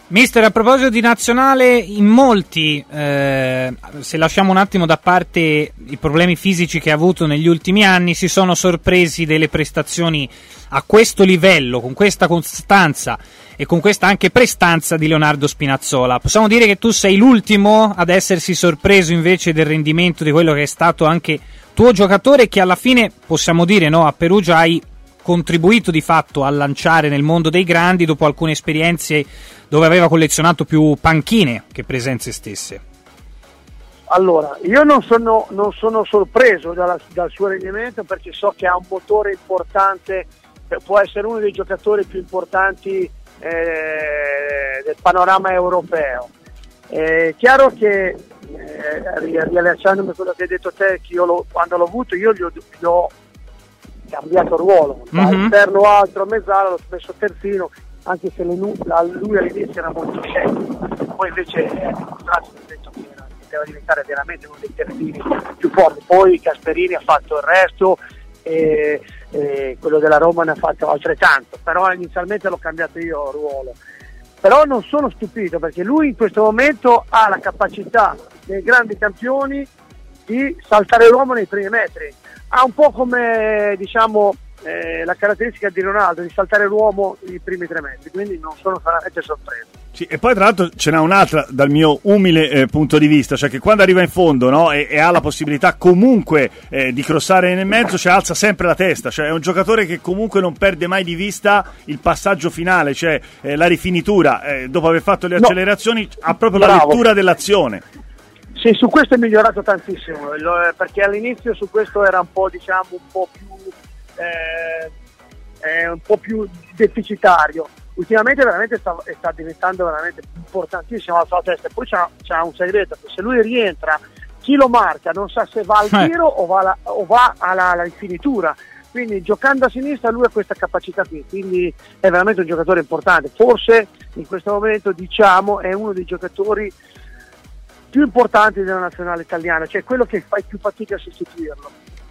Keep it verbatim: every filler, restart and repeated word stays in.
Mister, a proposito di nazionale, in molti, eh, se lasciamo un attimo da parte i problemi fisici che ha avuto negli ultimi anni, si sono sorpresi delle prestazioni a questo livello, con questa costanza e con questa anche prestanza di Leonardo Spinazzola. Possiamo dire che tu sei l'ultimo ad essersi sorpreso invece del rendimento di quello che è stato anche tuo giocatore, che alla fine, possiamo dire, no, a Perugia hai contribuito di fatto a lanciare nel mondo dei grandi dopo alcune esperienze dove aveva collezionato più panchine che presenze stesse. Allora, io non sono, non sono sorpreso dalla, dal suo rendimento, perché so che ha un motore importante, può essere uno dei giocatori più importanti eh, del panorama europeo. È chiaro che, eh, riallacciandomi a quello che hai detto te, che io lo, quando l'ho avuto io gli ho, gli ho cambiato ruolo, da mm-hmm. esterno altro, mezzala, l'ho messo terzino, anche se le, lui all'inizio era molto scettico, poi invece è dimostrato che poteva diventare veramente uno dei terzini più forti. Poi Gasperini ha fatto il resto e, e quello della Roma ne ha fatto altrettanto, però inizialmente l'ho cambiato io il ruolo. Però non sono stupito, perché lui in questo momento ha la capacità dei grandi campioni di saltare l'uomo nei primi metri. Ha un po' come, diciamo, eh, la caratteristica di Ronaldo di saltare l'uomo nei primi tre metri, quindi non sono veramente sorpreso. Sì, e poi tra l'altro ce n'è un'altra dal mio umile eh, punto di vista, cioè che quando arriva in fondo, no, e, e ha la possibilità comunque eh, di crossare nel mezzo, cioè alza sempre la testa, cioè è un giocatore che comunque non perde mai di vista il passaggio finale, cioè eh, la rifinitura, eh, dopo aver fatto le accelerazioni no. ha proprio Bravo. la lettura dell'azione. Sì, su questo è migliorato tantissimo, perché all'inizio su questo era un po', diciamo, un po' più eh, eh, un po' più deficitario. Ultimamente veramente sta, sta diventando veramente importantissimo la sua testa. Poi c'ha, c'ha un segreto, che se lui rientra, chi lo marca non sa se va al tiro o va, alla, o va alla, alla rifinitura. Quindi giocando a sinistra lui ha questa capacità qui, quindi è veramente un giocatore importante. Forse in questo momento, diciamo, è uno dei giocatori più importanti della nazionale italiana, cioè quello che fai più fatica a sostituirlo.